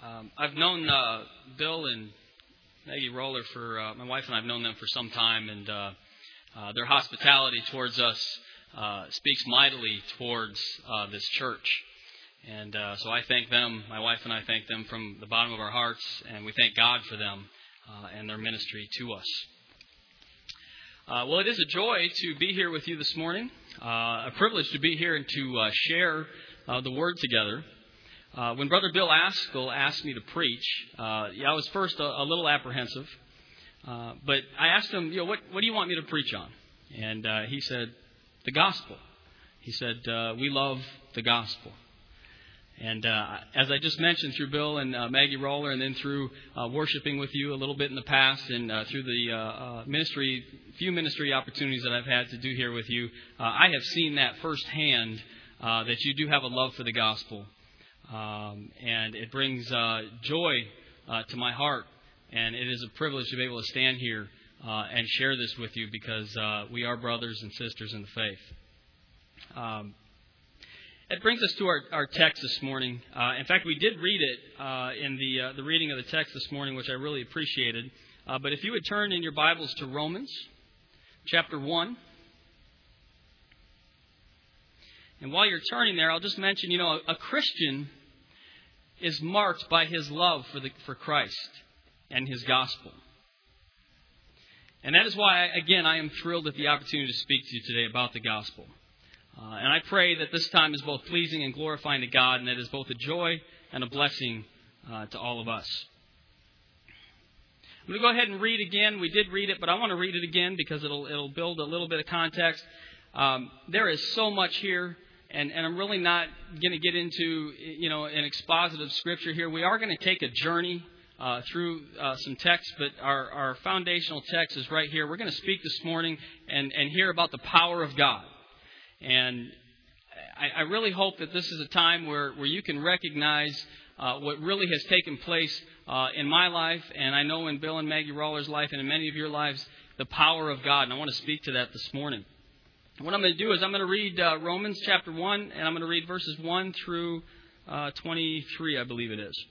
I've known Bill and Maggie Roller for, my wife and I have known them for some time, and their hospitality towards us speaks mightily towards this church. And so I thank them, my wife and I thank them from the bottom of our hearts, and we thank God for them and their ministry to us. Well, it is a joy to be here with you this morning, a privilege to be here and to share the Word together. When Brother Bill Askell asked me to preach, I was first a little apprehensive, but I asked him, what do you want me to preach on? And he said, the gospel. He said, we love the gospel. And as I just mentioned through Bill and Maggie Roller, and then through worshiping with you a little bit in the past, and through the few ministry opportunities that I've had to do here with you, I have seen that firsthand, that you do have a love for the gospel. And it brings joy to my heart, and it is a privilege to be able to stand here and share this with you, because we are brothers and sisters in the faith. It brings us to our text this morning. In fact, we did read it in the reading of the text this morning, which I really appreciated. But if you would turn in your Bibles to Romans chapter 1. And while you're turning there, I'll just mention, a Christian is marked by his love for Christ and His gospel. And that is why, again, I am thrilled at the opportunity to speak to you today about the gospel. And I pray that this time is both pleasing and glorifying to God, and that it is both a joy and a blessing to all of us. I'm going to go ahead and read again. We did read it, but I want to read it again because it'll build a little bit of context. There is so much here. And I'm really not going to get into, an expositive scripture here. We are going to take a journey through some text, but our foundational text is right here. We're going to speak this morning and hear about the power of God. And I really hope that this is a time where you can recognize what really has taken place in my life, and I know in Bill and Maggie Roller's life, and in many of your lives, the power of God. And I want to speak to that this morning. What I'm going to do is I'm going to read Romans chapter 1, and I'm going to read verses 1 through 23, I believe it is.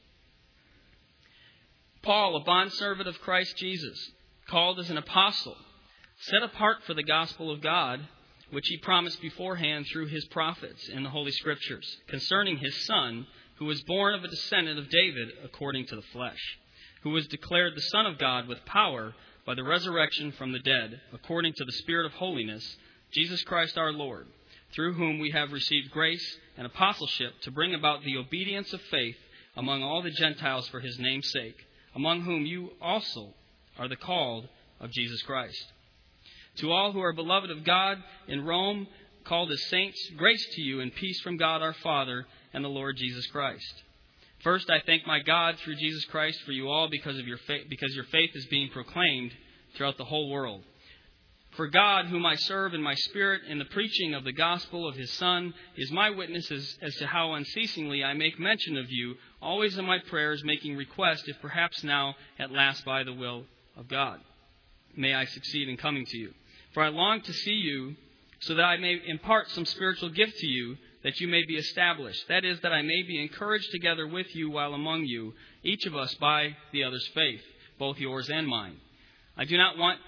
Paul, a bondservant of Christ Jesus, called as an apostle, set apart for the gospel of God, which He promised beforehand through His prophets in the Holy Scriptures, concerning His Son, who was born of a descendant of David according to the flesh, who was declared the Son of God with power by the resurrection from the dead, according to the Spirit of holiness, Jesus Christ our Lord, through whom we have received grace and apostleship to bring about the obedience of faith among all the Gentiles for His name's sake, among whom you also are the called of Jesus Christ. To all who are beloved of God in Rome, called as saints, grace to you and peace from God our Father and the Lord Jesus Christ. First, I thank my God through Jesus Christ for you all because your faith is being proclaimed throughout the whole world. For God, whom I serve in my spirit in the preaching of the gospel of His Son, is my witness as to how unceasingly I make mention of you, always in my prayers, making request, if perhaps now at last by the will of God, may I succeed in coming to you. For I long to see you, so that I may impart some spiritual gift to you, that you may be established. That is, that I may be encouraged together with you while among you, each of us by the other's faith, both yours and mine. I do not want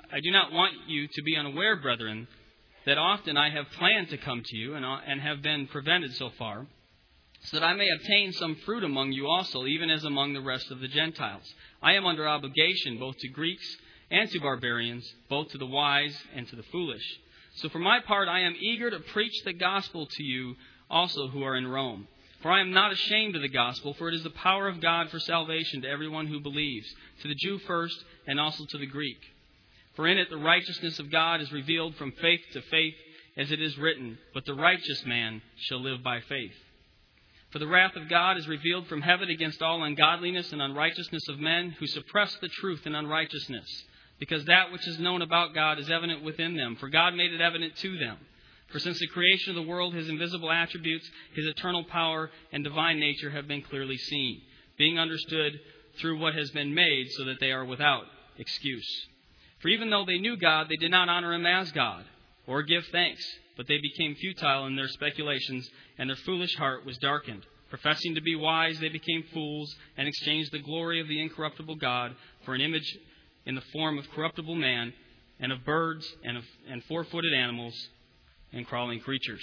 you to be unaware, brethren, that often I have planned to come to you and have been prevented so far, so that I may obtain some fruit among you also, even as among the rest of the Gentiles. I am under obligation both to Greeks and to barbarians, both to the wise and to the foolish. So for my part, I am eager to preach the gospel to you also who are in Rome. For I am not ashamed of the gospel, for it is the power of God for salvation to everyone who believes, to the Jew first and also to the Greek. For in it the righteousness of God is revealed from faith to faith, as it is written, but the righteous man shall live by faith. For the wrath of God is revealed from heaven against all ungodliness and unrighteousness of men who suppress the truth in unrighteousness, because that which is known about God is evident within them, for God made it evident to them. For since the creation of the world, His invisible attributes, His eternal power and divine nature have been clearly seen, being understood through what has been made, so that they are without excuse. For even though they knew God, they did not honor Him as God, or give thanks, but they became futile in their speculations, and their foolish heart was darkened. Professing to be wise, they became fools and exchanged the glory of the incorruptible God for an image in the form of corruptible man and of birds and four-footed animals and crawling creatures.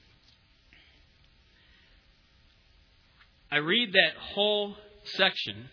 I read that whole section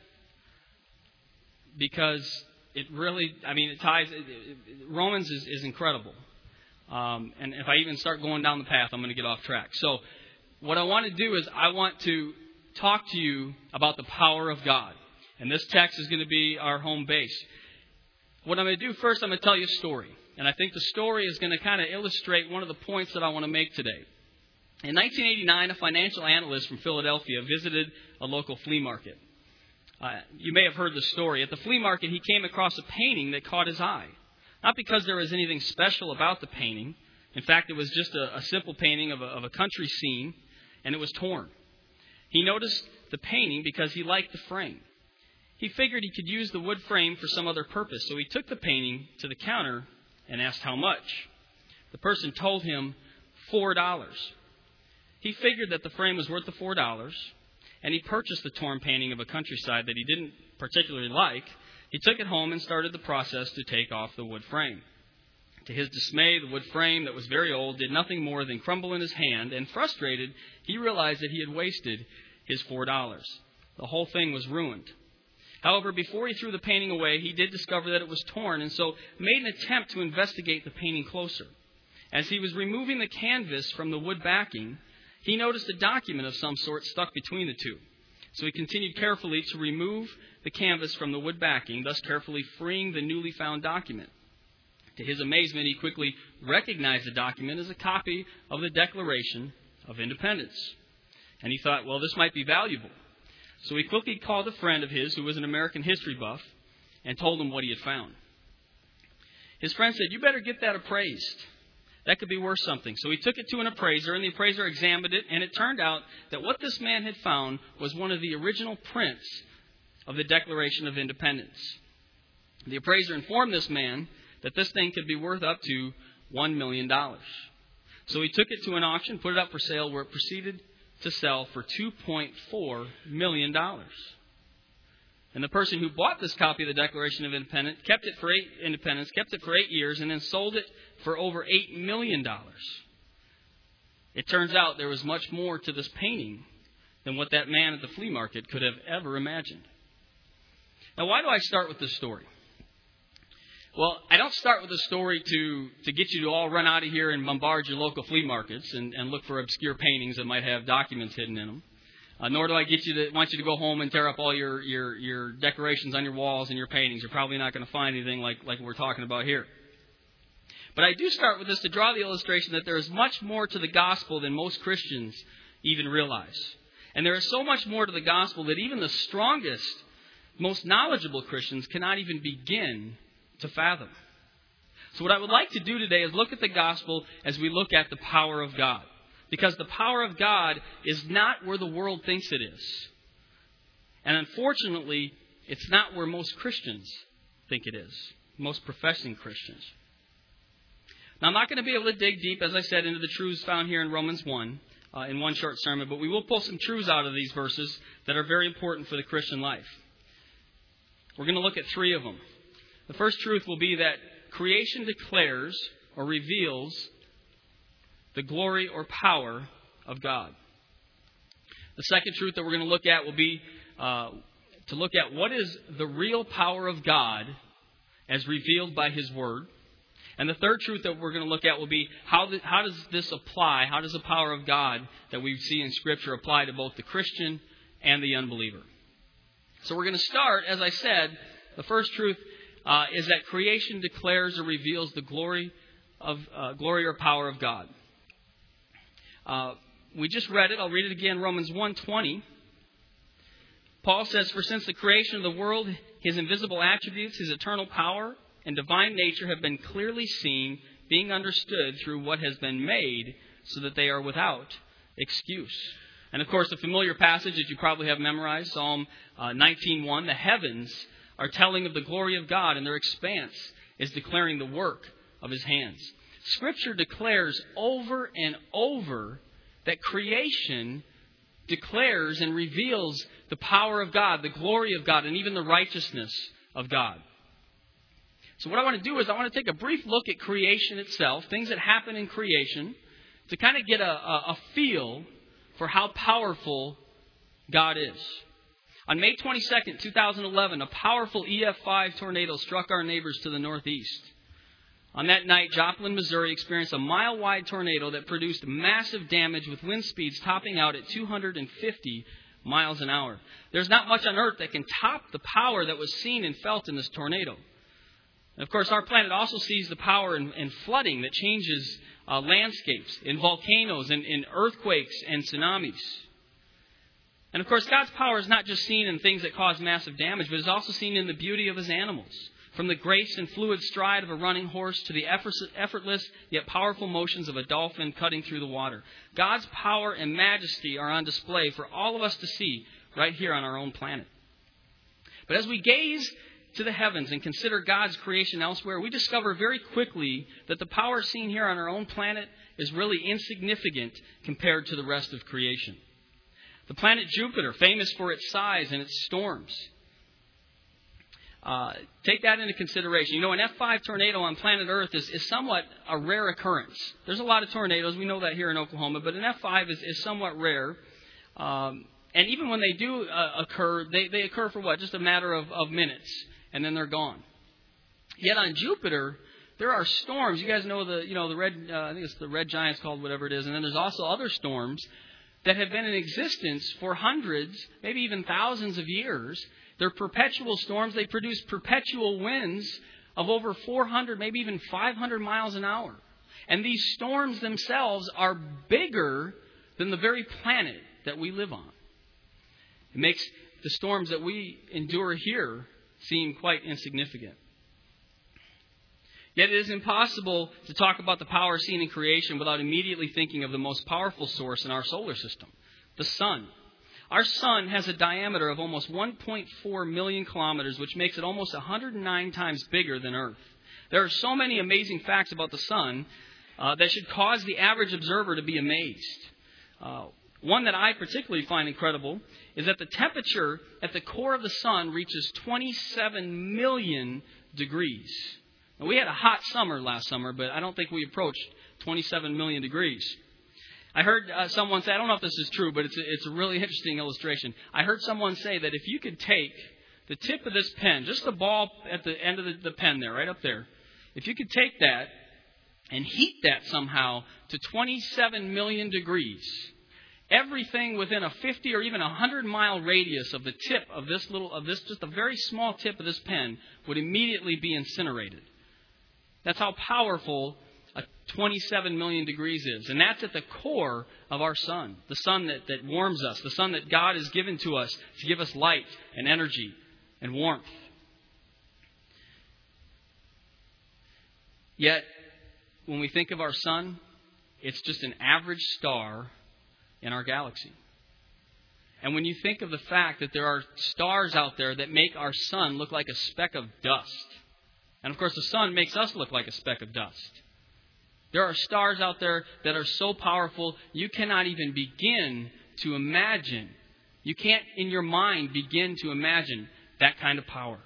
because it really, it ties, Romans is incredible. And if I even start going down the path, I'm going to get off track. So what I want to do is I want to talk to you about the power of God. And this text is going to be our home base. What I'm going to do first, I'm going to tell you a story. And I think the story is going to kind of illustrate one of the points that I want to make today. In 1989, a financial analyst from Philadelphia visited a local flea market. You may have heard the story. At the flea market, he came across a painting that caught his eye. Not because there was anything special about the painting. In fact, it was just a simple painting of a country scene, and it was torn. He noticed the painting because he liked the frame. He figured he could use the wood frame for some other purpose, so he took the painting to the counter and asked how much. The person told him $4. He figured that the frame was worth the $4, and he purchased the torn painting of a countryside that he didn't particularly like. He took it home and started the process to take off the wood frame. To his dismay, the wood frame that was very old did nothing more than crumble in his hand, and frustrated, he realized that he had wasted his $4. The whole thing was ruined. However, before he threw the painting away, he did discover that it was torn, and so made an attempt to investigate the painting closer. As he was removing the canvas from the wood backing, he noticed a document of some sort stuck between the two. So he continued carefully to remove the canvas from the wood backing, thus carefully freeing the newly found document. To his amazement, he quickly recognized the document as a copy of the Declaration of Independence. And he thought, well, this might be valuable. So he quickly called a friend of his who was an American history buff and told him what he had found. His friend said, you better get that appraised. That could be worth something. So he took it to an appraiser, and the appraiser examined it, and it turned out that what this man had found was one of the original prints of the Declaration of Independence. The appraiser informed this man that this thing could be worth up to $1 million. So he took it to an auction, put it up for sale, where it proceeded to sell for $2.4 million. And the person who bought this copy of the Declaration of Independence kept it for 8 years, and then sold it for over $8 million. It turns out there was much more to this painting than what that man at the flea market could have ever imagined. Now, why do I start with this story? Well, I don't start with a story to get you to all run out of here and bombard your local flea markets and look for obscure paintings that might have documents hidden in them. Nor do I want you to go home and tear up all your decorations on your walls and your paintings. You're probably not going to find anything like we're talking about here. But I do start with this to draw the illustration that there is much more to the gospel than most Christians even realize. And there is so much more to the gospel that even the strongest, most knowledgeable Christians cannot even begin to fathom. So what I would like to do today is look at the gospel as we look at the power of God. Because the power of God is not where the world thinks it is. And unfortunately, it's not where most Christians think it is. Most professing Christians. Now, I'm not going to be able to dig deep, as I said, into the truths found here in Romans 1 in one short sermon. But we will pull some truths out of these verses that are very important for the Christian life. We're going to look at 3 of them. The first truth will be that creation declares or reveals the glory or power of God. The second truth that we're going to look at will be to look at what is the real power of God as revealed by His Word. And the third truth that we're going to look at will be how does this apply? How does the power of God that we see in Scripture apply to both the Christian and the unbeliever? So we're going to start, as I said, the first truth is that creation declares or reveals the glory or power of God. We just read it. I'll read it again. Romans 1:20. Paul says, "For since the creation of the world, His invisible attributes, His eternal power, and divine nature have been clearly seen, being understood through what has been made, so that they are without excuse." And of course, the familiar passage that you probably have memorized, Psalm 19:1, the heavens are telling of the glory of God, and their expanse is declaring the work of His hands. Scripture declares over and over that creation declares and reveals the power of God, the glory of God, and even the righteousness of God. So what I want to do is I want to take a brief look at creation itself, things that happen in creation, to kind of get a feel for how powerful God is. On May 22nd, 2011, a powerful EF5 tornado struck our neighbors to the northeast. On that night, Joplin, Missouri experienced a mile-wide tornado that produced massive damage with wind speeds topping out at 250 miles an hour. There's not much on Earth that can top the power that was seen and felt in this tornado. And of course, our planet also sees the power in flooding that changes landscapes, in volcanoes, in earthquakes and tsunamis. And of course, God's power is not just seen in things that cause massive damage, but is also seen in the beauty of His animals. From the grace and fluid stride of a running horse to the effortless yet powerful motions of a dolphin cutting through the water. God's power and majesty are on display for all of us to see right here on our own planet. But as we gaze to the heavens and consider God's creation elsewhere, we discover very quickly that the power seen here on our own planet is really insignificant compared to the rest of creation. The planet Jupiter, famous for its size and its storms. Take that into consideration. You know, an F5 tornado on planet Earth is somewhat a rare occurrence. There's a lot of tornadoes. We know that here in Oklahoma. But an F5 is somewhat rare. And even when they do occur, they occur for what? Just a matter of minutes. And then they're gone. Yet on Jupiter, there are storms. You guys know the red, I think it's the red giant's called whatever it is. And then there's also other storms that have been in existence for hundreds, maybe even thousands of years. They're perpetual storms. They produce perpetual winds of over 400, maybe even 500 miles an hour. And these storms themselves are bigger than the very planet that we live on. It makes the storms that we endure here seem quite insignificant. Yet it is impossible to talk about the power seen in creation without immediately thinking of the most powerful source in our solar system, the sun. Our sun has a diameter of almost 1.4 million kilometers, which makes it almost 109 times bigger than Earth. There are so many amazing facts about the sun that should cause the average observer to be amazed. One that I particularly find incredible is that the temperature at the core of the sun reaches 27 million degrees. Now, we had a hot summer last summer, but I don't think we approached 27 million degrees. I heard someone say, I don't know if this is true, but it's a really interesting illustration. I heard someone say that if you could take the tip of this pen, just the ball at the end of the pen there, right up there, if you could take that and heat that somehow to 27 million degrees, everything within a 50 or even 100-mile radius of the tip of this just a very small tip of this pen would immediately be incinerated. That's how powerful 27 million degrees is. And that's at the core of our sun. The sun that warms us. The sun that God has given to us to give us light and energy and warmth. Yet, when we think of our sun, it's just an average star in our galaxy. And when you think of the fact that there are stars out there that make our sun look like a speck of dust. And of course, the sun makes us look like a speck of dust. There are stars out there that are so powerful, you cannot even begin to imagine. You can't, in your mind, begin to imagine that kind of power.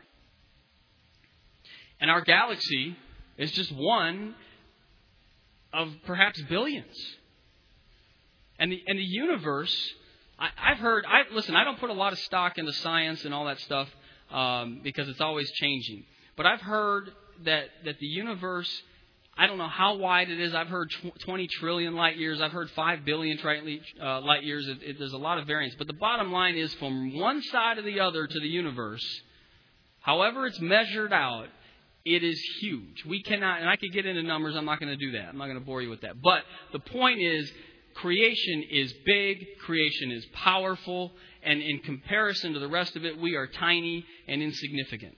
And our galaxy is just one of perhaps billions. And the universe, listen, I don't put a lot of stock into science and all that stuff because it's always changing. But I've heard that the universe, I don't know how wide it is. I've heard 20 trillion light years. I've heard 5 billion light years. There's a lot of variance. But the bottom line is from one side or the other to the universe, however it's measured out, it is huge. We cannot, and I could get into numbers. I'm not going to do that. I'm not going to bore you with that. But the point is, creation is big. Creation is powerful. And in comparison to the rest of it, we are tiny and insignificant.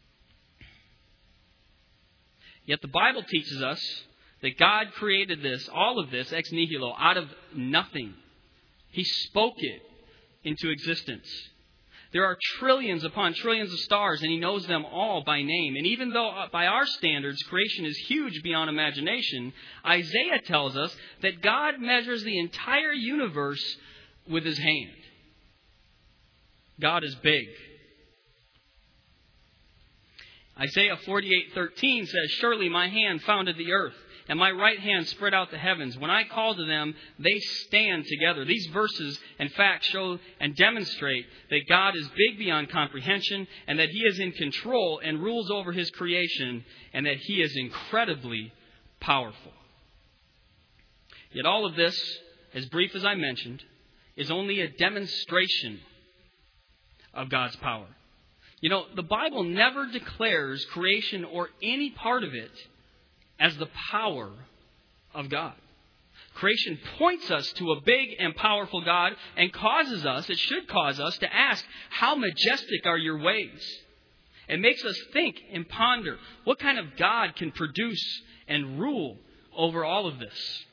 Yet the Bible teaches us that God created this, all of this, ex nihilo, out of nothing. He spoke it into existence. There are trillions upon trillions of stars, and He knows them all by name. And even though by our standards creation is huge beyond imagination, Isaiah tells us that God measures the entire universe with His hand. God is big. Isaiah 48:13 says, "Surely my hand founded the earth, and my right hand spread out the heavens. When I call to them, they stand together." These verses, in fact, show and demonstrate that God is big beyond comprehension, and that He is in control and rules over His creation, and that He is incredibly powerful. Yet all of this, as brief as I mentioned, is only a demonstration of God's power. You know, the Bible never declares creation or any part of it as the power of God. Creation points us to a big and powerful God and causes us, it should cause us, to ask, how majestic are your ways? It makes us think and ponder, what kind of God can produce and rule over all of this?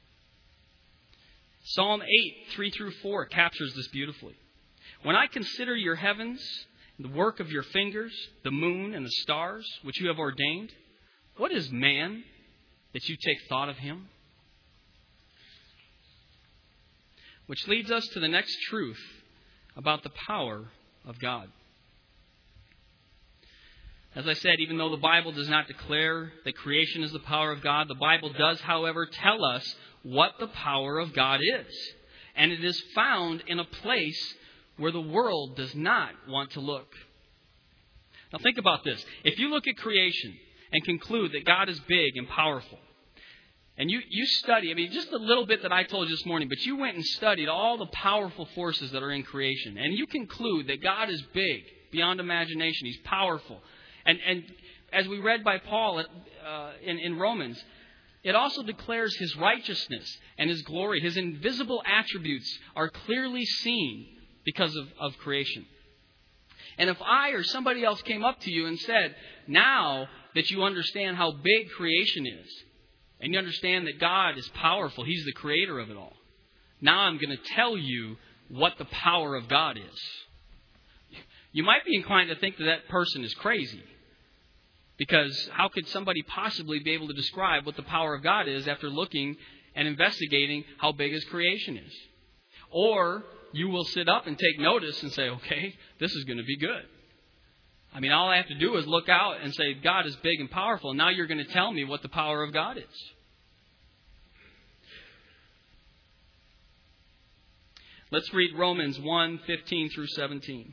Psalm 8:3-4 captures this beautifully. "When I consider your heavens, the work of your fingers, the moon and the stars, which you have ordained, what is man that you take thought of him?" Which leads us to the next truth about the power of God. As I said, even though the Bible does not declare that creation is the power of God, the Bible does, however, tell us what the power of God is. And it is found in a place where the world does not want to look. Now think about this. If you look at creation and conclude that God is big and powerful, and you study, just a little bit that I told you this morning, but you went and studied all the powerful forces that are in creation, and you conclude that God is big, beyond imagination. He's powerful. And as we read by Paul in Romans, it also declares His righteousness and His glory. His invisible attributes are clearly seen because of creation. And if I or somebody else came up to you and said, now that you understand how big creation is, and you understand that God is powerful, He's the creator of it all, now I'm going to tell you what the power of God is. You might be inclined to think that that person is crazy. Because how could somebody possibly be able to describe what the power of God is after looking and investigating how big His creation is? Or you will sit up and take notice and say, okay, this is going to be good. All I have to do is look out and say, God is big and powerful. And now you're going to tell me what the power of God is. Let's read Romans 1:15-17.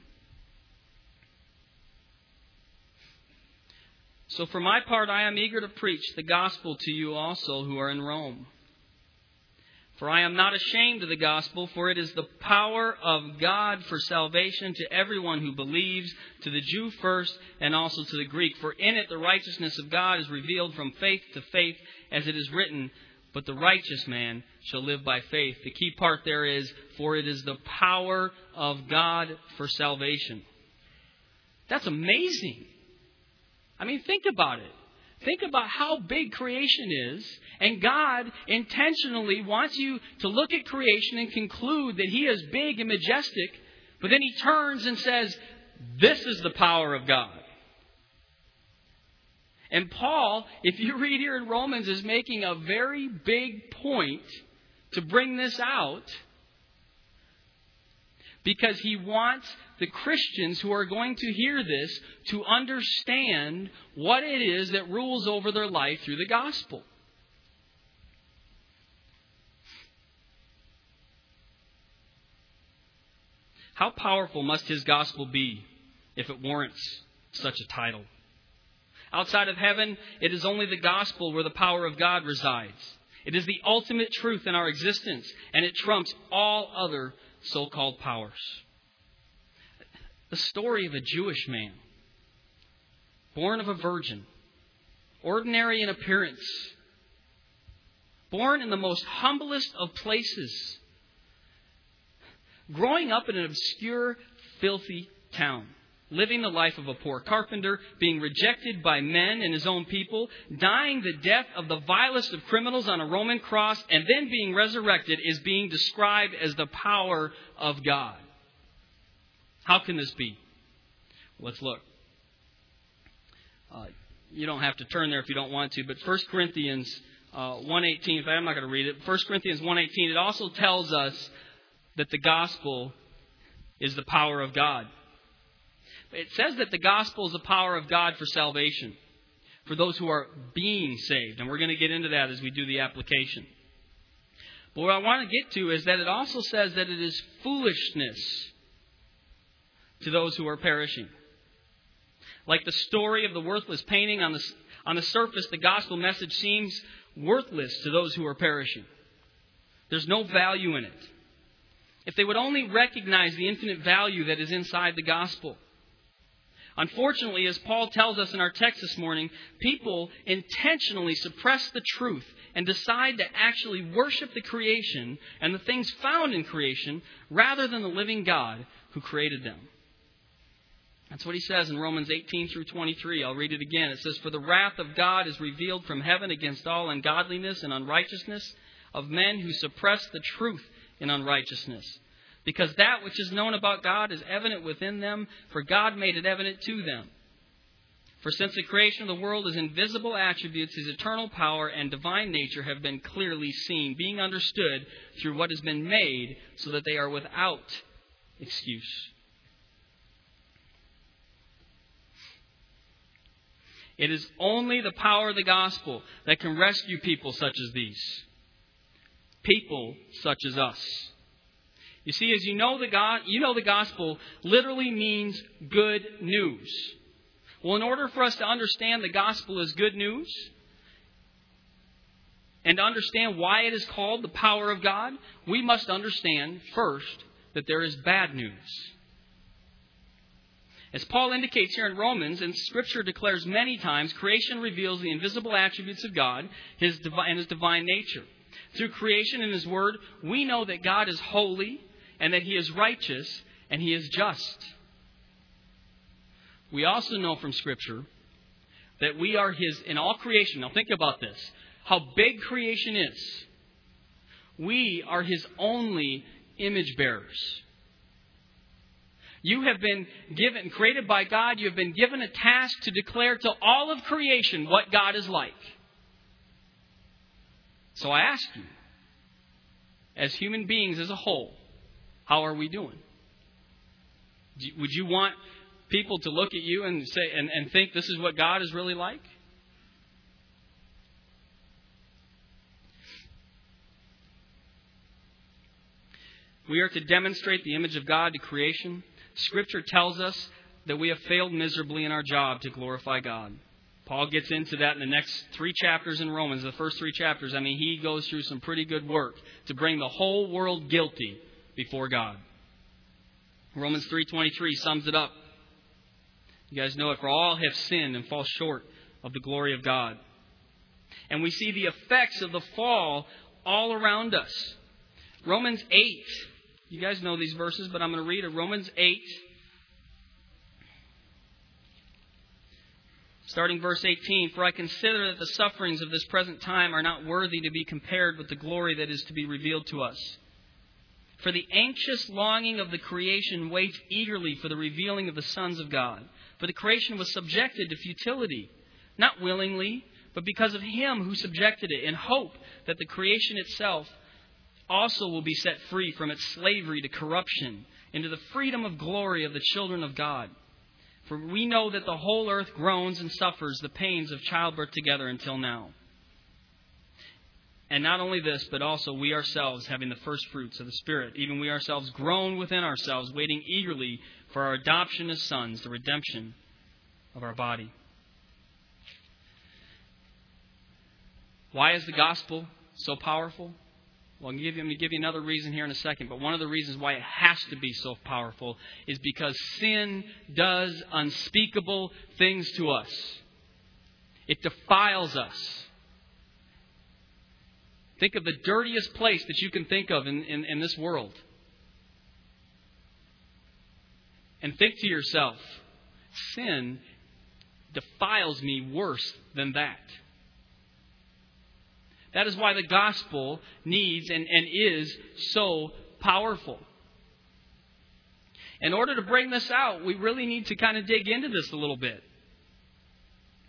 "So for my part, I am eager to preach the gospel to you also who are in Rome. For I am not ashamed of the gospel, for it is the power of God for salvation to everyone who believes, to the Jew first and also to the Greek. For in it the righteousness of God is revealed from faith to faith, as it is written, but the righteous man shall live by faith." The key part there is, for it is the power of God for salvation. That's amazing. Think about it. Think about how big creation is, and God intentionally wants you to look at creation and conclude that He is big and majestic, but then He turns and says, this is the power of God. And Paul, if you read here in Romans, is making a very big point to bring this out, because he wants the Christians who are going to hear this to understand what it is that rules over their life through the gospel. How powerful must His gospel be if it warrants such a title? Outside of heaven, it is only the gospel where the power of God resides. It is the ultimate truth in our existence, and it trumps all other so-called powers. The story of a Jewish man, born of a virgin, ordinary in appearance, born in the most humblest of places, growing up in an obscure, filthy town, living the life of a poor carpenter, being rejected by men and his own people, dying the death of the vilest of criminals on a Roman cross, and then being resurrected, is being described as the power of God. How can this be? Let's look. You don't have to turn there if you don't want to, but 1 Corinthians 1:18, I'm not going to read it. 1 Corinthians 1:18, it also tells us that the gospel is the power of God. It says that the gospel is the power of God for salvation, for those who are being saved. And we're going to get into that as we do the application. But what I want to get to is that it also says that it is foolishness to those who are perishing. Like the story of the worthless painting, on the surface, the gospel message seems worthless to those who are perishing. There's no value in it. If they would only recognize the infinite value that is inside the gospel. Unfortunately, as Paul tells us in our text this morning, people intentionally suppress the truth and decide to actually worship the creation and the things found in creation rather than the living God who created them. That's what he says in Romans 18 through 23. I'll read it again. It says, "For the wrath of God is revealed from heaven against all ungodliness and unrighteousness of men who suppress the truth in unrighteousness. Because that which is known about God is evident within them, for God made it evident to them. For since the creation of the world, His invisible attributes, His eternal power and divine nature have been clearly seen, being understood through what has been made, so that they are without excuse." It is only the power of the gospel that can rescue people such as these. People such as us. You see, as you know the gospel literally means good news. Well, in order for us to understand the gospel as good news, and to understand why it is called the power of God, we must understand first that there is bad news. As Paul indicates here in Romans, and Scripture declares many times, creation reveals the invisible attributes of God and His divine nature. Through creation and His Word, we know that God is holy and that He is righteous and He is just. We also know from Scripture that we are His in all creation. Now think about this. How big creation is. We are His only image bearers. You have been given, created by God, you have been given a task to declare to all of creation what God is like. So I ask you, as human beings as a whole, how are we doing? Would you want people to look at you and say and think this is what God is really like? We are to demonstrate the image of God to creation. Scripture tells us that we have failed miserably in our job to glorify God. Paul gets into that in the next 3 chapters in Romans, the first 3 chapters. I mean, he goes through some pretty good work to bring the whole world guilty before God. Romans 3:23 sums it up. You guys know it, for all have sinned and fall short of the glory of God. And we see the effects of the fall all around us. Romans 8. You guys know these verses, but I'm going to read it. Romans 8. Starting verse 18, "For I consider that the sufferings of this present time are not worthy to be compared with the glory that is to be revealed to us. For the anxious longing of the creation waits eagerly for the revealing of the sons of God. For the creation was subjected to futility, not willingly, but because of Him who subjected it, in hope that the creation itself also will be set free from its slavery to corruption into the freedom of glory of the children of God. For we know that the whole earth groans and suffers the pains of childbirth together until now. And not only this, but also we ourselves, having the first fruits of the Spirit, even we ourselves groan within ourselves, waiting eagerly for our adoption as sons, the redemption of our body." Why is the gospel so powerful? Well, I'm going to give you another reason here in a second. But one of the reasons why it has to be so powerful is because sin does unspeakable things to us. It defiles us. Think of the dirtiest place that you can think of in this world. And think to yourself, sin defiles me worse than that. That is why the gospel needs and is so powerful. In order to bring this out, we really need to kind of dig into this a little bit.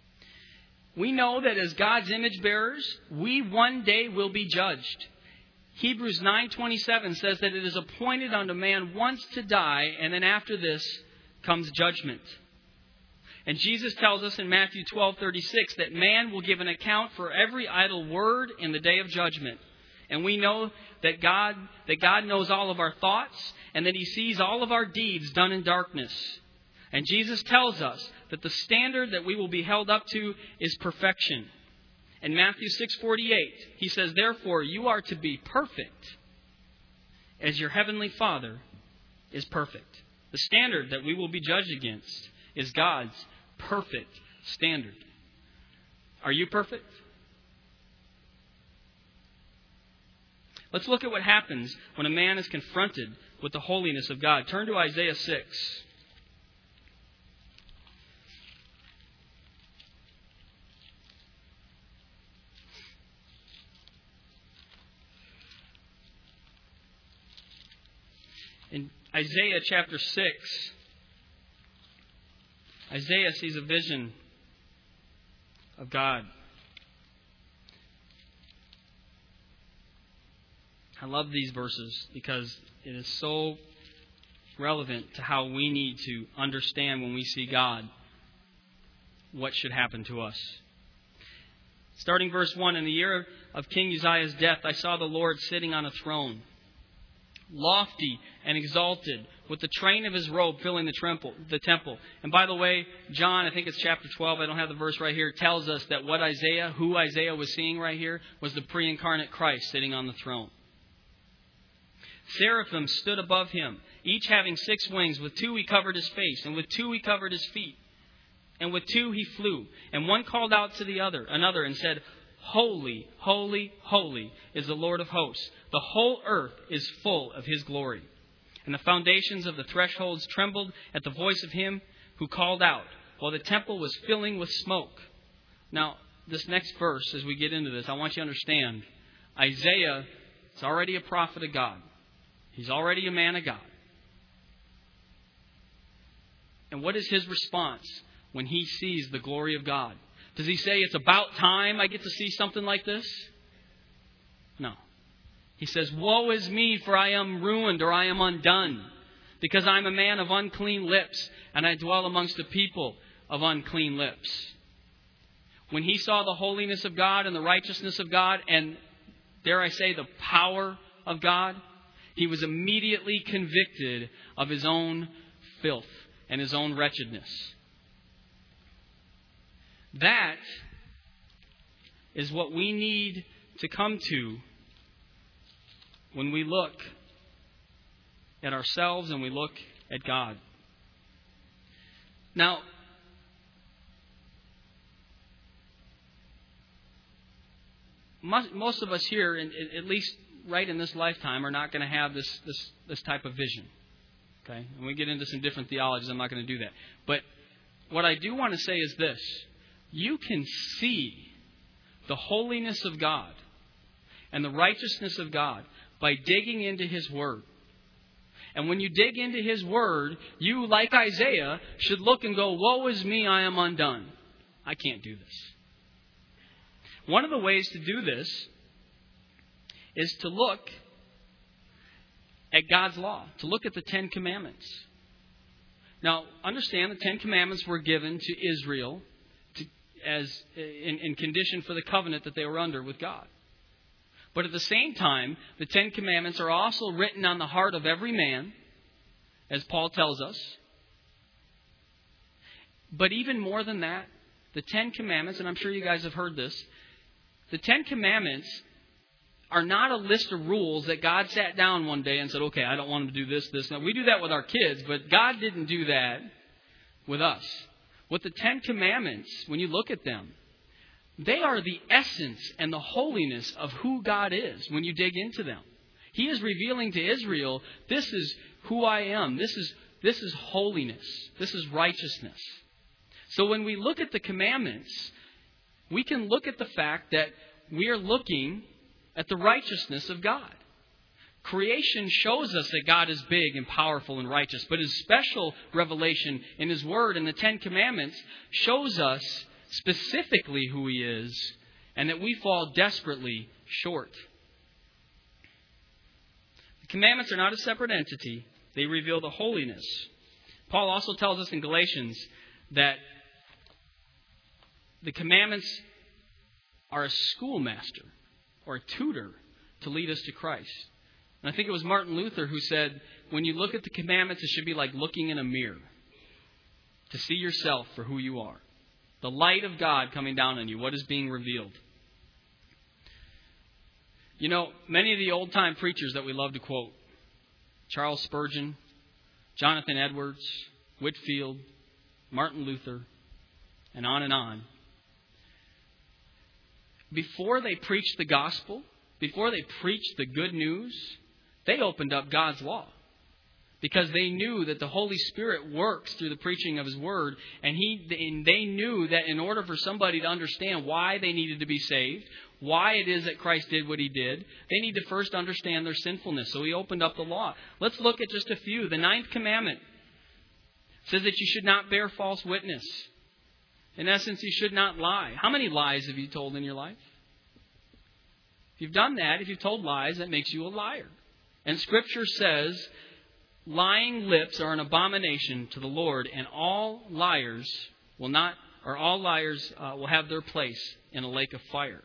We know that as God's image bearers, we one day will be judged. Hebrews 9:27 says that it is appointed unto man once to die, and then after this comes judgment. And Jesus tells us in Matthew 12:36 that man will give an account for every idle word in the day of judgment. And we know that God knows all of our thoughts and that He sees all of our deeds done in darkness. And Jesus tells us that the standard that we will be held up to is perfection. In Matthew 6:48, He says, therefore, you are to be perfect as your heavenly Father is perfect. The standard that we will be judged against is God's perfect standard. Are you perfect? Let's look at what happens when a man is confronted with the holiness of God. Turn to Isaiah 6. In Isaiah chapter 6, Isaiah sees a vision of God. I love these verses because it is so relevant to how we need to understand when we see God what should happen to us. Starting verse 1, in the year of King Uzziah's death, I saw the Lord sitting on a throne, lofty and exalted, with the train of His robe filling the temple. And by the way, John, I think it's chapter 12, I don't have the verse right here, tells us that who Isaiah was seeing right here was the pre-incarnate Christ sitting on the throne. Seraphim stood above Him, each having 6 wings. With 2 He covered His face, and with 2 He covered His feet, and with 2 He flew. And one called out to another, and said, Holy, holy, holy is the Lord of hosts. The whole earth is full of His glory. And the foundations of the thresholds trembled at the voice of Him who called out, while the temple was filling with smoke. Now, this next verse, as we get into this, I want you to understand, Isaiah is already a prophet of God. He's already a man of God. And what is his response when he sees the glory of God? Does he say, it's about time I get to see something like this? No. He says, woe is me, for I am ruined, or I am undone, because I'm a man of unclean lips, and I dwell amongst the people of unclean lips. When he saw the holiness of God and the righteousness of God, and dare I say, the power of God, he was immediately convicted of his own filth and his own wretchedness. That is what we need to come to when we look at ourselves and we look at God. Now, most of us here, at least right in this lifetime, are not going to have this type of vision. Okay? When we get into some different theologies, I'm not going to do that. But what I do want to say is this. You can see the holiness of God and the righteousness of God by digging into His Word. And when you dig into His Word, you, like Isaiah, should look and go, woe is me, I am undone. I can't do this. One of the ways to do this is to look at God's law, to look at the 10 Commandments. Now, understand the 10 Commandments were given to Israel as in condition for the covenant that they were under with God. But at the same time, the 10 Commandments are also written on the heart of every man, as Paul tells us. But even more than that, the 10 Commandments, and I'm sure you guys have heard this, the 10 Commandments are not a list of rules that God sat down one day and said, okay, I don't want them to do this, this. Now, we do that with our kids, but God didn't do that with us. With the 10 Commandments, when you look at them, they are the essence and the holiness of who God is when you dig into them. He is revealing to Israel, this is who I am. This is holiness. This is righteousness. So when we look at the commandments, we can look at the fact that we are looking at the righteousness of God. Creation shows us that God is big and powerful and righteous, but His special revelation in His Word and the 10 Commandments shows us specifically who He is and that we fall desperately short. commandments are not a separate entity. They reveal the holiness. Paul also tells us in Galatians that the commandments are a schoolmaster or a tutor to lead us to Christ. And I think it was Martin Luther who said, when you look at the commandments, it should be like looking in a mirror to see yourself for who you are. The light of God coming down on you, what is being revealed. You know, many of the old-time preachers that we love to quote, Charles Spurgeon, Jonathan Edwards, Whitefield, Martin Luther, and on, before they preached the gospel, before they preached the good news, they opened up God's law. Because they knew that the Holy Spirit works through the preaching of His Word. And they knew that in order for somebody to understand why they needed to be saved, why it is that Christ did what He did, they need to first understand their sinfulness. So He opened up the law. Let's look at just a few. The 9th commandment says that you should not bear false witness. In essence, you should not lie. How many lies have you told in your life? If you've done that, if you've told lies, that makes you a liar. And Scripture says, lying lips are an abomination to the Lord, and all liars will have their place in a lake of fire.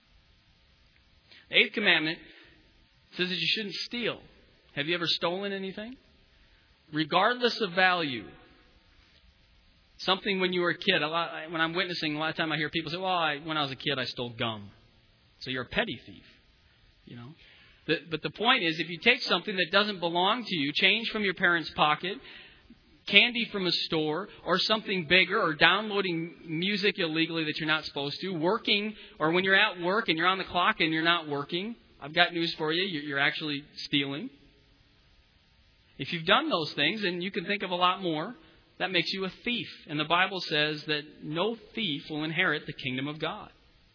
The 8th commandment says that you shouldn't steal. Have you ever stolen anything? Regardless of value. Something when you were a kid. When I'm witnessing, a lot of time I hear people say, well, when I was a kid, I stole gum. So you're a petty thief. You know. But the point is, if you take something that doesn't belong to you, change from your parents' pocket, candy from a store, or something bigger, or downloading music illegally that you're not supposed to, working, or when you're at work and you're on the clock and you're not working, I've got news for you, you're actually stealing. If you've done those things, and you can think of a lot more, that makes you a thief. And the Bible says that no thief will inherit the kingdom of God.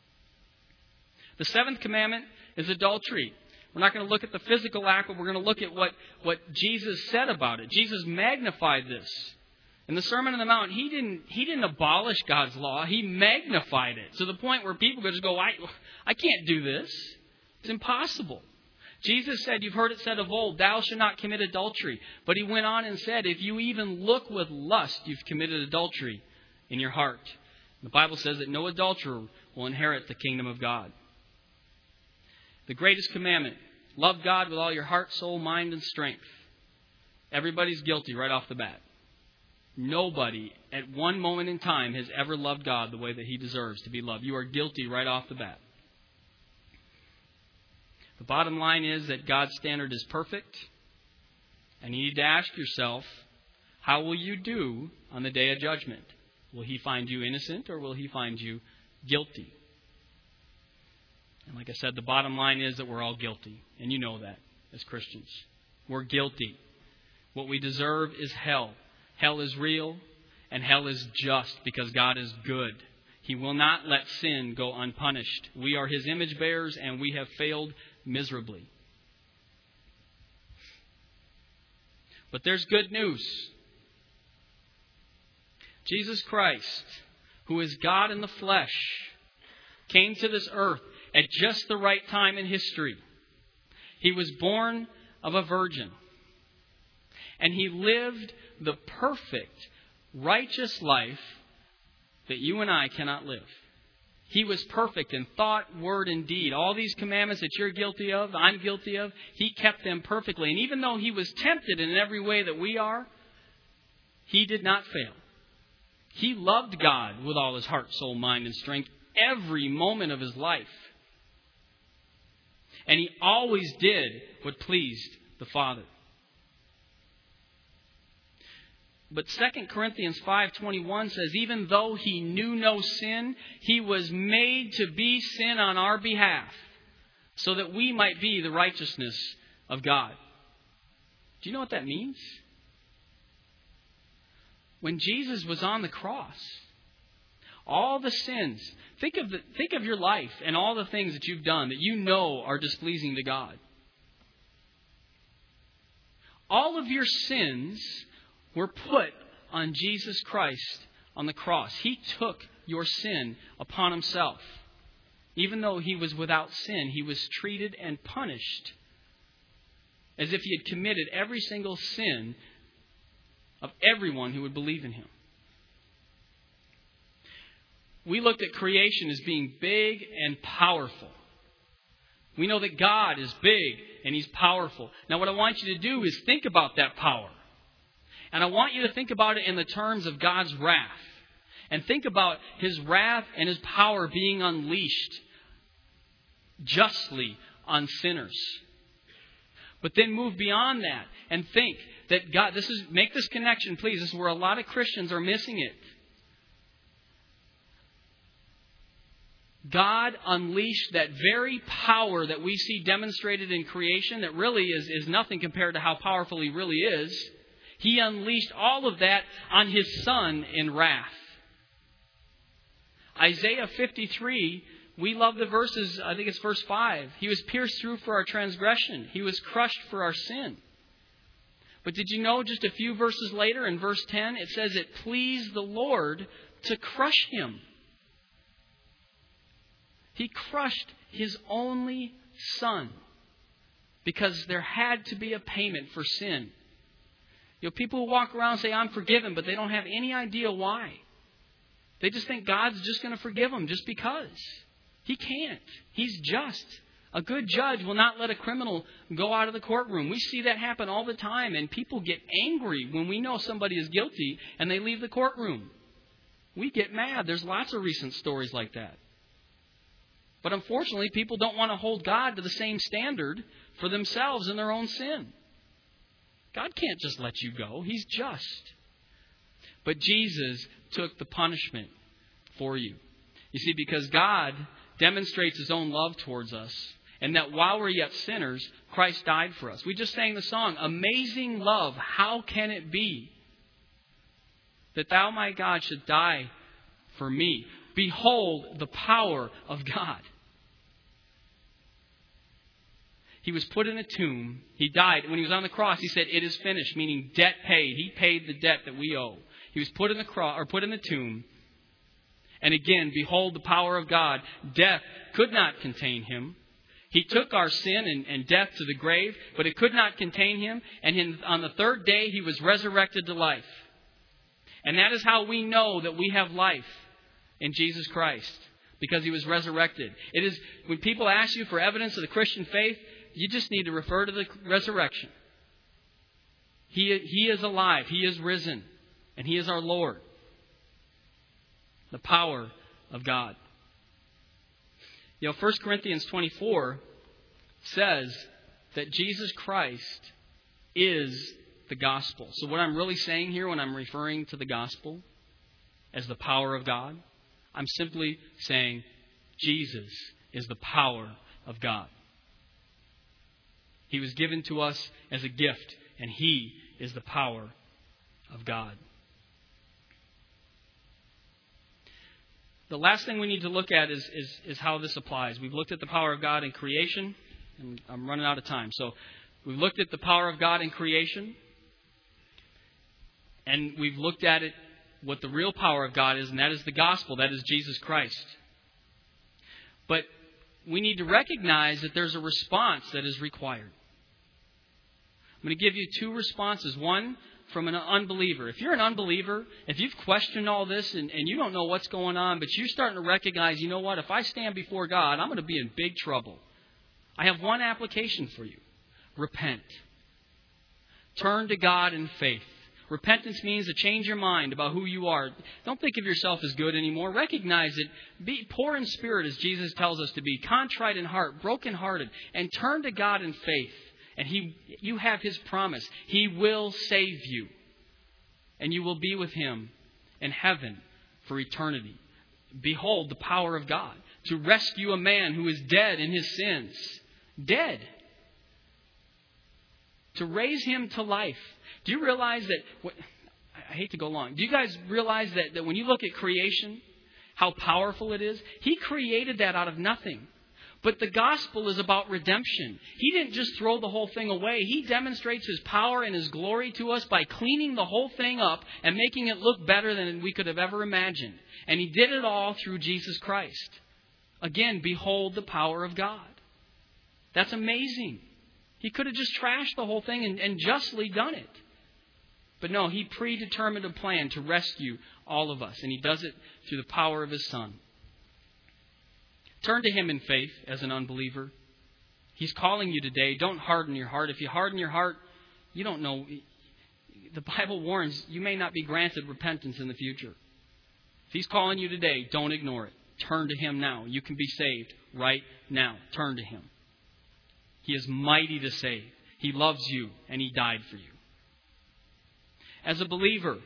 The 7th commandment is adultery. We're not going to look at the physical act, but we're going to look at what Jesus said about it. Jesus magnified this. In the Sermon on the Mount, He didn't abolish God's law. He magnified it to the point where people could just go, I can't do this. It's impossible. Jesus said, you've heard it said of old, thou shalt not commit adultery. But He went on and said, if you even look with lust, you've committed adultery in your heart. The Bible says that no adulterer will inherit the kingdom of God. The greatest commandment, love God with all your heart, soul, mind, and strength. Everybody's guilty right off the bat. Nobody at one moment in time has ever loved God the way that He deserves to be loved. You are guilty right off the bat. The bottom line is that God's standard is perfect. And you need to ask yourself, how will you do on the day of judgment? Will He find you innocent or will He find you guilty? And like I said, the bottom line is that we're all guilty. And you know that as Christians. We're guilty. What we deserve is hell. Hell is real and hell is just because God is good. He will not let sin go unpunished. We are His image bearers and we have failed miserably. But there's good news. Jesus Christ, who is God in the flesh, came to this earth at just the right time in history. He was born of a virgin. And He lived the perfect, righteous life that you and I cannot live. He was perfect in thought, word, and deed. All these commandments that you're guilty of, I'm guilty of, He kept them perfectly. And even though He was tempted in every way that we are, He did not fail. He loved God with all His heart, soul, mind, and strength every moment of His life. And He always did what pleased the Father. But 2 Corinthians 5:21 says, even though He knew no sin, He was made to be sin on our behalf, so that we might be the righteousness of God. Do you know what that means? When Jesus was on the cross, all the sins, think of your life and all the things that you've done that you know are displeasing to God. All of your sins were put on Jesus Christ on the cross. He took your sin upon Himself. Even though He was without sin, He was treated and punished as if He had committed every single sin of everyone who would believe in Him. We looked at creation as being big and powerful. We know that God is big and He's powerful. Now what I want you to do is think about that power. And I want you to think about it in the terms of God's wrath. And think about His wrath and His power being unleashed justly on sinners. But then move beyond that and think that God, make this connection, please. This is where a lot of Christians are missing it. God unleashed that very power that we see demonstrated in creation that really is nothing compared to how powerful He really is. He unleashed all of that on His Son in wrath. Isaiah 53, we love the verses, I think it's verse 5. He was pierced through for our transgression. He was crushed for our sin. But did you know just a few verses later in verse 10, it says it pleased the Lord to crush Him. He crushed His only Son because there had to be a payment for sin. You know, people who walk around and say, I'm forgiven, but they don't have any idea why. They just think God's just going to forgive them just because. He can't. He's just. A good judge will not let a criminal go out of the courtroom. We see that happen all the time, and people get angry when we know somebody is guilty and they leave the courtroom. We get mad. There's lots of recent stories like that. But unfortunately, people don't want to hold God to the same standard for themselves in their own sin. God can't just let you go. He's just. But Jesus took the punishment for you. You see, because God demonstrates His own love towards us, and that while we're yet sinners, Christ died for us. We just sang the song, Amazing Love, how can it be that Thou, my God, should die for me? Behold the power of God. He was put in a tomb. He died. When He was on the cross, He said, it is finished, meaning debt paid. He paid the debt that we owe. He was put in the tomb. And again, behold the power of God. Death could not contain Him. He took our sin and death to the grave, but it could not contain Him. And on the third day, He was resurrected to life. And that is how we know that we have life in Jesus Christ, because He was resurrected. It is when people ask you for evidence of the Christian faith, you just need to refer to the resurrection. He is alive. He is risen. And He is our Lord. The power of God. You know, 1 Corinthians 24 says that Jesus Christ is the gospel. So what I'm really saying here when I'm referring to the gospel as the power of God, I'm simply saying Jesus is the power of God. He was given to us as a gift, and He is the power of God. The last thing we need to look at is how this applies. We've looked at the power of God in creation, and I'm running out of time. So we've looked at the power of God in creation, and we've looked at it, what the real power of God is, and that is the gospel. That is Jesus Christ. But we need to recognize that there's a response that is required. I'm going to give you two responses. One, from an unbeliever. If you're an unbeliever, if you've questioned all this and you don't know what's going on, but you're starting to recognize, you know what, if I stand before God, I'm going to be in big trouble. I have one application for you. Repent. Turn to God in faith. Repentance means to change your mind about who you are. Don't think of yourself as good anymore. Recognize it. Be poor in spirit, as Jesus tells us to be. Contrite in heart, brokenhearted. And turn to God in faith. And you have His promise. He will save you. And you will be with Him in heaven for eternity. Behold the power of God to rescue a man who is dead in his sins. Dead. To raise him to life. Do you realize that... I hate to go long. Do you guys realize that when you look at creation, how powerful it is? He created that out of nothing. But the gospel is about redemption. He didn't just throw the whole thing away. He demonstrates His power and His glory to us by cleaning the whole thing up and making it look better than we could have ever imagined. And He did it all through Jesus Christ. Again, behold the power of God. That's amazing. He could have just trashed the whole thing and justly done it. But no, He predetermined a plan to rescue all of us. And He does it through the power of His Son. Turn to Him in faith as an unbeliever. He's calling you today. Don't harden your heart. If you harden your heart, you don't know. The Bible warns you may not be granted repentance in the future. If He's calling you today, don't ignore it. Turn to Him now. You can be saved right now. Turn to Him. He is mighty to save. He loves you and He died for you. As a believer,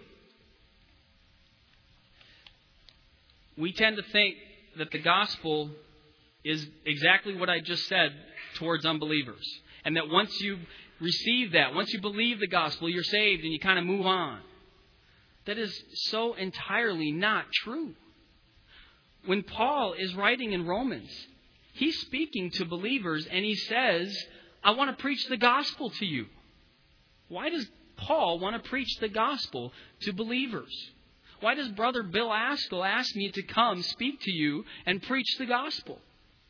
we tend to think that the gospel is exactly what I just said towards unbelievers. And that once you receive that, once you believe the gospel, you're saved and you kind of move on. That is so entirely not true. When Paul is writing in Romans, he's speaking to believers and he says, I want to preach the gospel to you. Why does Paul want to preach the gospel to believers? Why does Brother Bill Askell ask me to come speak to you and preach the gospel?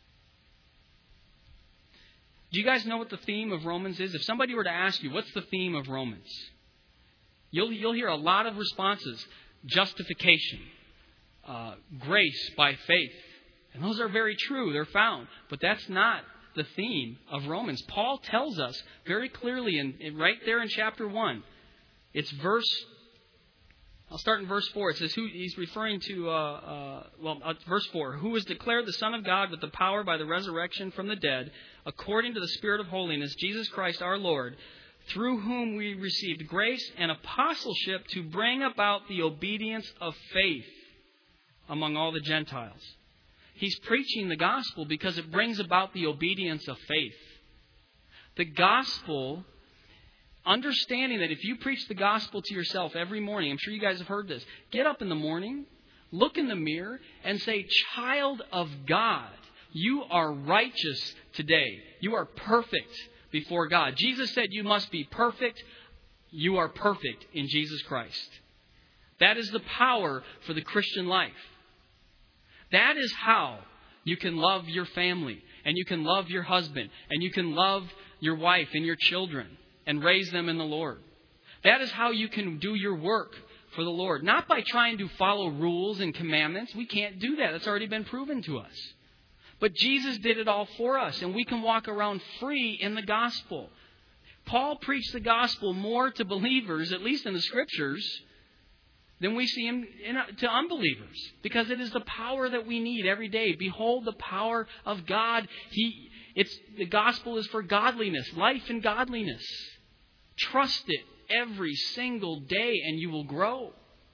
Do you guys know what the theme of Romans is? If somebody were to ask you, what's the theme of Romans? You'll hear a lot of responses. Justification. Grace by faith. And those are very true. They're found. But that's not the theme of Romans. Paul tells us very clearly, right there in chapter 1. It's I'll start in verse 4. It says, he's referring to, verse 4. Who was declared the Son of God with the power by the resurrection from the dead, according to the Spirit of holiness, Jesus Christ our Lord, through whom we received grace and apostleship to bring about the obedience of faith among all the Gentiles. He's preaching the gospel because it brings about the obedience of faith. The gospel, understanding that if you preach the gospel to yourself every morning, I'm sure you guys have heard this, get up in the morning, look in the mirror, and say, child of God, you are righteous today. You are perfect before God. Jesus said you must be perfect. You are perfect in Jesus Christ. That is the power for the Christian life. That is how you can love your family, and you can love your husband, and you can love your wife and your children and raise them in the Lord. That is how you can do your work for the Lord. Not by trying to follow rules and commandments. We can't do that. That's already been proven to us. But Jesus did it all for us, and we can walk around free in the gospel. Paul preached the gospel more to believers, at least in the Scriptures, than we see him to unbelievers. Because it is the power that we need every day. Behold the power of God. The gospel is for godliness, life and godliness. Trust it every single day and you will grow.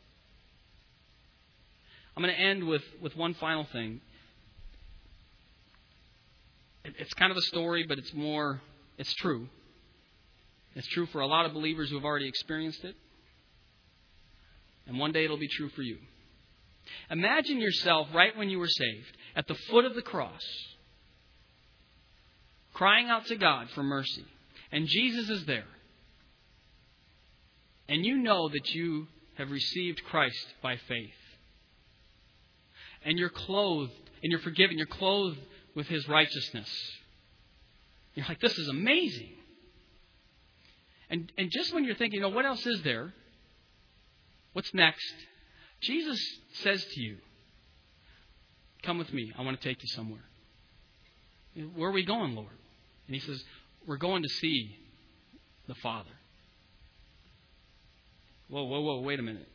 I'm going to end with one final thing. It's kind of a story, but it's true. It's true for a lot of believers who have already experienced it. And one day it'll be true for you. Imagine yourself right when you were saved, at the foot of the cross, crying out to God for mercy. And Jesus is there. And you know that you have received Christ by faith. And you're clothed, and you're forgiven. You're clothed with His righteousness. You're like, this is amazing. And just when you're thinking, what else is there? What's next? Jesus says to you, come with me. I want to take you somewhere. Where are we going, Lord? And He says, we're going to see the Father. Whoa, wait a minute.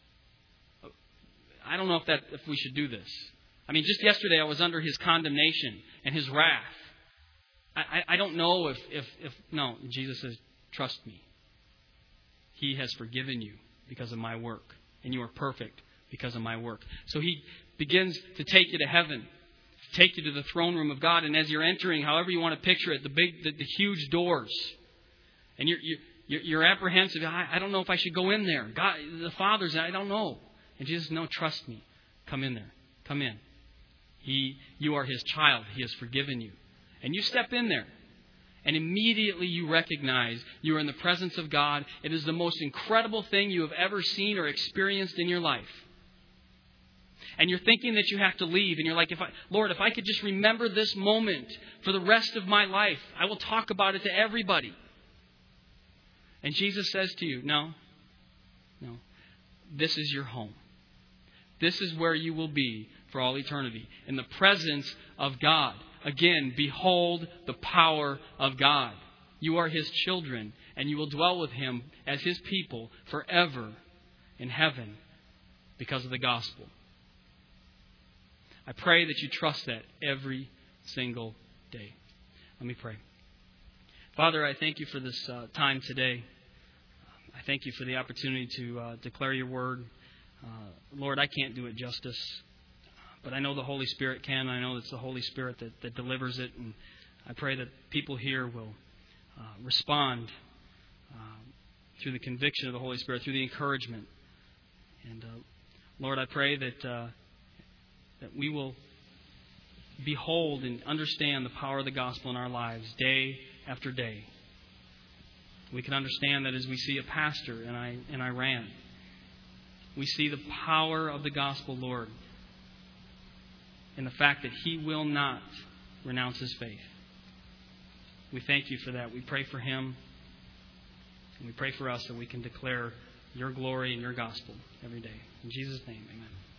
I don't know if we should do this. I mean, just yesterday I was under His condemnation and His wrath. I don't know if no, Jesus says, trust me. He has forgiven you because of my work. And you are perfect because of my work. So He begins to take you to heaven. Take you to the throne room of God. And as you're entering, however you want to picture it, the huge doors. And you're apprehensive. I don't know if I should go in there. God, the Father's, I don't know. And Jesus, no, trust me. Come in there. Come in. You are His child. He has forgiven you. And you step in there. And immediately you recognize you are in the presence of God. It is the most incredible thing you have ever seen or experienced in your life. And you're thinking that you have to leave. And you're like, Lord, if I could just remember this moment for the rest of my life, I will talk about it to everybody. And Jesus says to you, no. This is your home. This is where you will be for all eternity. In the presence of God. Again, behold the power of God. You are His children, and you will dwell with Him as His people forever in heaven because of the gospel. I pray that you trust that every single day. Let me pray. Father, I thank you for this time today. I thank you for the opportunity to declare your word. Lord, I can't do it justice, but I know the Holy Spirit can. I know it's the Holy Spirit that delivers it. And I pray that people here will respond through the conviction of the Holy Spirit, through the encouragement. And Lord, I pray that we will behold and understand the power of the gospel in our lives day after day. We can understand that as we see a pastor in Iran, we see the power of the gospel, Lord, in the fact that he will not renounce his faith. We thank you for that. We pray for him, and we pray for us that we can declare your glory and your gospel every day. In Jesus' name, amen.